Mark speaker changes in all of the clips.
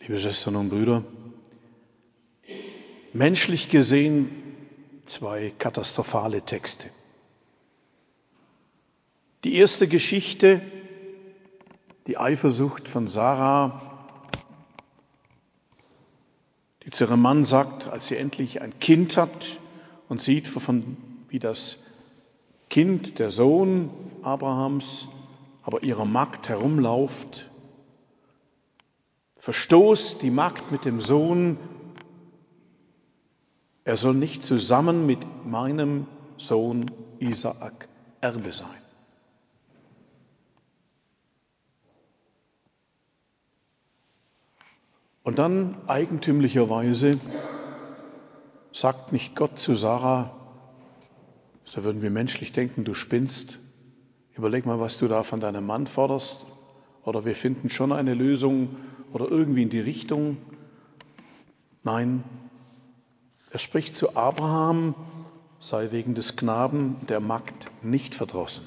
Speaker 1: Liebe Schwestern und Brüder, menschlich gesehen 2 katastrophale Texte. Die erste Geschichte, die Eifersucht von Sarah, die zu ihrem Mann sagt, als sie endlich ein Kind hat und sieht, wie das Kind, der Sohn Abrahams, aber ihrer Magd herumläuft, verstoßt die Magd mit dem Sohn, er soll nicht zusammen mit meinem Sohn Isaak Erbe sein. Und dann eigentümlicherweise sagt nicht Gott zu Sarah, so würden wir menschlich denken, du spinnst, überleg mal, was du da von deinem Mann forderst, oder wir finden schon eine Lösung oder irgendwie in die Richtung. Nein, er spricht zu Abraham, sei wegen des Knaben der Magd nicht verdrossen.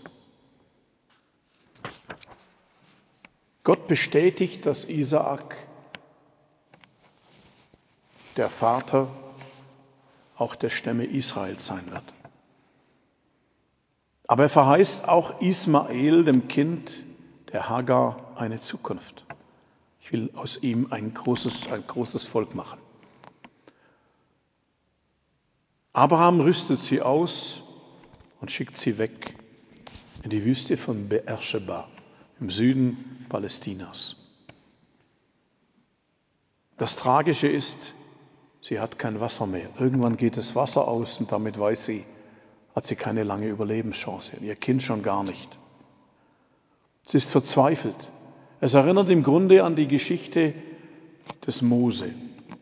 Speaker 1: Gott bestätigt, dass Isaak der Vater auch der Stämme Israels sein wird. Aber er verheißt auch Ismael, dem Kind der Hagar, eine Zukunft. Ich will aus ihm ein großes Volk machen. Abraham rüstet sie aus und schickt sie weg in die Wüste von Beersheba im Süden Palästinas. Das Tragische ist, sie hat kein Wasser mehr. Irgendwann geht das Wasser aus und damit hat sie keine lange Überlebenschance. Ihr Kind schon gar nicht. Sie ist verzweifelt. Es erinnert im Grunde an die Geschichte des Mose.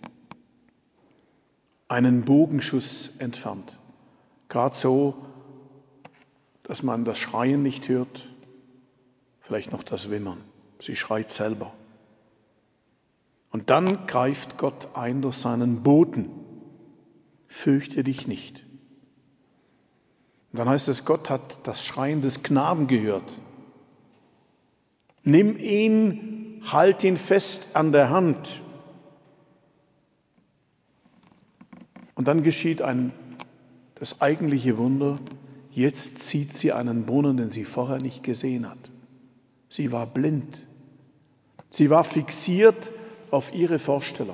Speaker 1: Einen Bogenschuss entfernt. Gerade so, dass man das Schreien nicht hört, vielleicht noch das Wimmern. Sie schreit selber. Und dann greift Gott ein durch seinen Boten. Fürchte dich nicht. Und dann heißt es, Gott hat das Schreien des Knaben gehört. Nimm ihn, halt ihn fest an der Hand. Und dann geschieht das eigentliche Wunder. Jetzt sieht sie einen Brunnen, den sie vorher nicht gesehen hat. Sie war blind. Sie war fixiert auf ihre Vorstellung.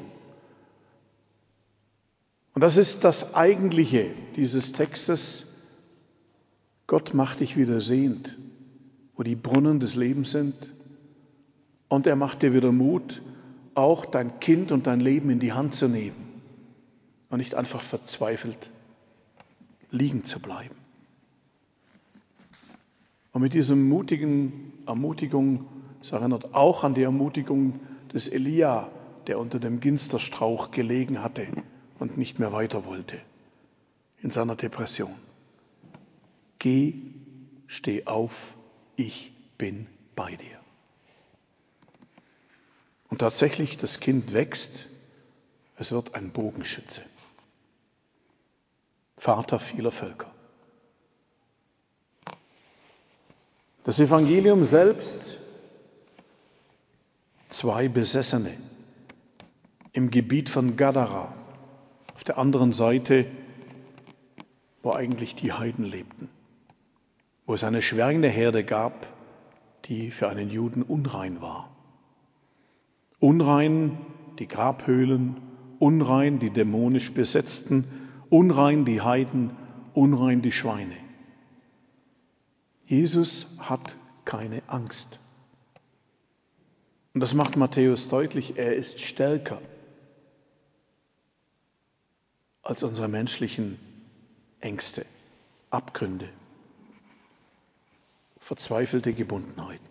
Speaker 1: Und das ist das Eigentliche dieses Textes. Gott macht dich wieder sehend, wo die Brunnen des Lebens sind. Und er macht dir wieder Mut, auch dein Kind und dein Leben in die Hand zu nehmen und nicht einfach verzweifelt liegen zu bleiben. Und mit dieser Ermutigung, es erinnert auch an die Ermutigung des Elia, der unter dem Ginsterstrauch gelegen hatte und nicht mehr weiter wollte in seiner Depression. Geh, steh auf, ich bin bei dir. Und tatsächlich, das Kind wächst, es wird ein Bogenschütze. Vater vieler Völker. Das Evangelium selbst, 2 Besessene im Gebiet von Gadara, auf der anderen Seite, wo eigentlich die Heiden lebten, wo es eine schwärmende Herde gab, die für einen Juden unrein war. Unrein die Grabhöhlen, unrein die dämonisch Besetzten, unrein die Heiden, unrein die Schweine. Jesus hat keine Angst. Und das macht Matthäus deutlich, er ist stärker als unsere menschlichen Ängste, Abgründe, verzweifelte Gebundenheiten.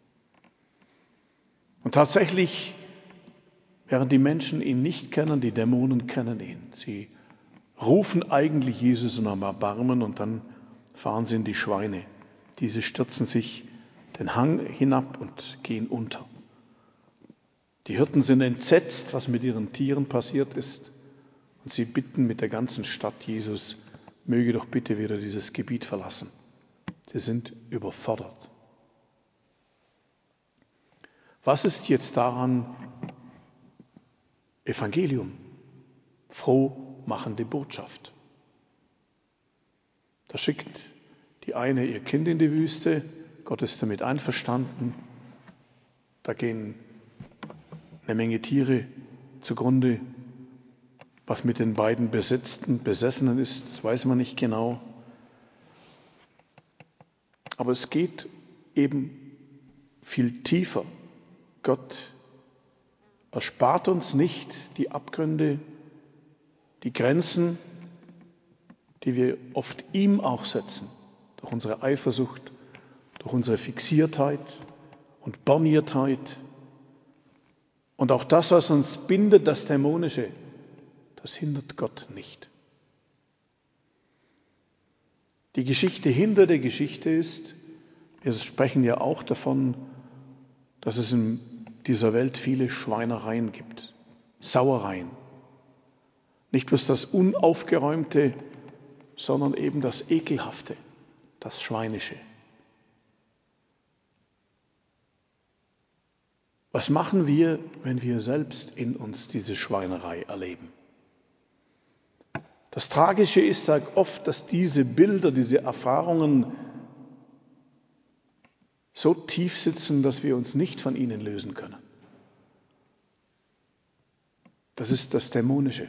Speaker 1: Und tatsächlich, während die Menschen ihn nicht kennen, die Dämonen kennen ihn. Sie rufen eigentlich Jesus um Erbarmen und dann fahren sie in die Schweine. Diese stürzen sich den Hang hinab und gehen unter. Die Hirten sind entsetzt, was mit ihren Tieren passiert ist. Und sie bitten mit der ganzen Stadt, Jesus möge doch bitte wieder dieses Gebiet verlassen. Sie sind überfordert. Was ist jetzt daran Evangelium, frohmachende Botschaft. Da schickt die eine ihr Kind in die Wüste, Gott ist damit einverstanden, da gehen eine Menge Tiere zugrunde. Was mit den beiden Besessenen ist, das weiß man nicht genau. Aber es geht eben viel tiefer. Gott erspart uns nicht die Abgründe, die Grenzen, die wir oft ihm auch setzen, durch unsere Eifersucht, durch unsere Fixiertheit und Borniertheit. Und auch das, was uns bindet, das Dämonische, das hindert Gott nicht. Die Geschichte hinter der Geschichte ist, wir sprechen ja auch davon, dass es in dieser Welt viele Schweinereien gibt, Sauereien. Nicht bloß das Unaufgeräumte, sondern eben das Ekelhafte, das Schweinische. Was machen wir, wenn wir selbst in uns diese Schweinerei erleben? Das Tragische ist halt oft, dass diese Bilder, diese Erfahrungen so tief sitzen, dass wir uns nicht von ihnen lösen können. Das ist das Dämonische.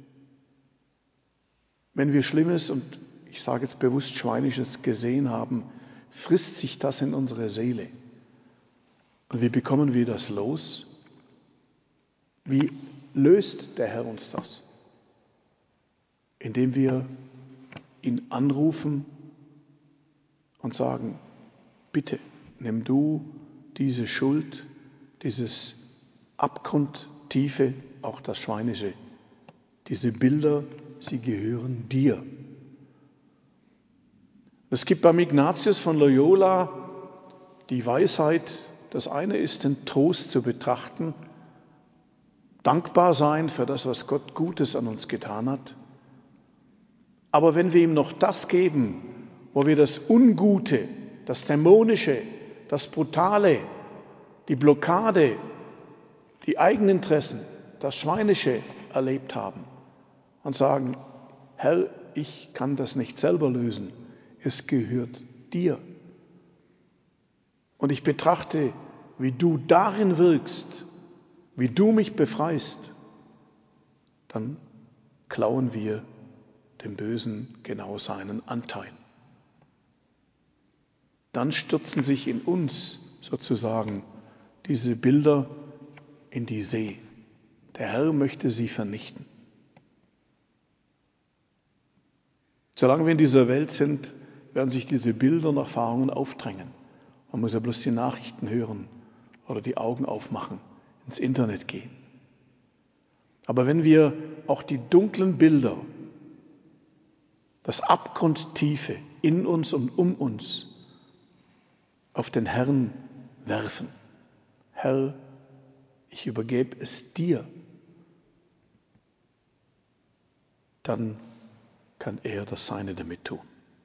Speaker 1: Wenn wir Schlimmes und ich sage jetzt bewusst Schweinisches gesehen haben, frisst sich das in unsere Seele. Und wie bekommen wir das los? Wie löst der Herr uns das? Indem wir ihn anrufen und sagen, bitte nimm du diese Schuld, dieses Abgrundtiefe, auch das Schweinische, diese Bilder, sie gehören dir. Es gibt beim Ignatius von Loyola die Weisheit, das eine ist, den Trost zu betrachten, dankbar sein für das, was Gott Gutes an uns getan hat. Aber wenn wir ihm noch das geben, wo wir das Ungute, das Dämonische, das Brutale, die Blockade, die Eigeninteressen, das Schweinische erlebt haben und sagen, Herr, ich kann das nicht selber lösen, es gehört dir. Und ich betrachte, wie du darin wirkst, wie du mich befreist, dann klauen wir dem Bösen genau seinen Anteil. Dann stürzen sich in uns sozusagen diese Bilder in die See. Der Herr möchte sie vernichten. Solange wir in dieser Welt sind, werden sich diese Bilder und Erfahrungen aufdrängen. Man muss ja bloß die Nachrichten hören oder die Augen aufmachen, ins Internet gehen. Aber wenn wir auch die dunklen Bilder, das Abgrundtiefe in uns und um uns auf den Herrn werfen, Herr, ich übergebe es dir, dann kann er das Seine damit tun.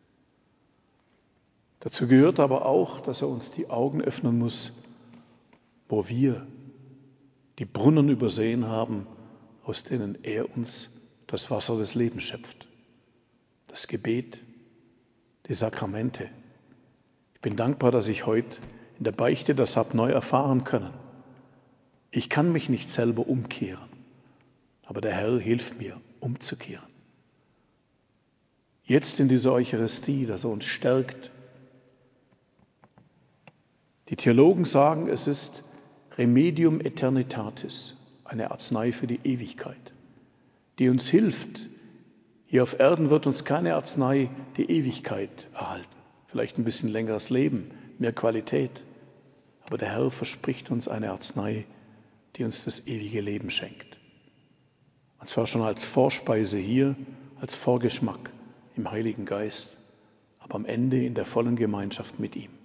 Speaker 1: Dazu gehört aber auch, dass er uns die Augen öffnen muss, wo wir die Brunnen übersehen haben, aus denen er uns das Wasser des Lebens schöpft. Das Gebet, die Sakramente. Ich bin dankbar, dass ich heute in der Beichte das habe neu erfahren können. Ich kann mich nicht selber umkehren, aber der Herr hilft mir, umzukehren. Jetzt in dieser Eucharistie, dass er uns stärkt. Die Theologen sagen, es ist Remedium Aeternitatis, eine Arznei für die Ewigkeit, die uns hilft. Hier auf Erden wird uns keine Arznei die Ewigkeit erhalten. Vielleicht ein bisschen längeres Leben, mehr Qualität. Aber der Herr verspricht uns eine Arznei, die uns das ewige Leben schenkt. Und zwar schon als Vorspeise hier, als Vorgeschmack im Heiligen Geist, aber am Ende in der vollen Gemeinschaft mit ihm.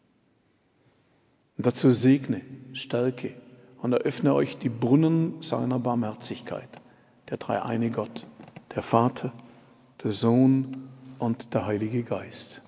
Speaker 1: Und dazu segne, stärke und eröffne euch die Brunnen seiner Barmherzigkeit, der dreieine Gott, der Vater, der Sohn und der Heilige Geist.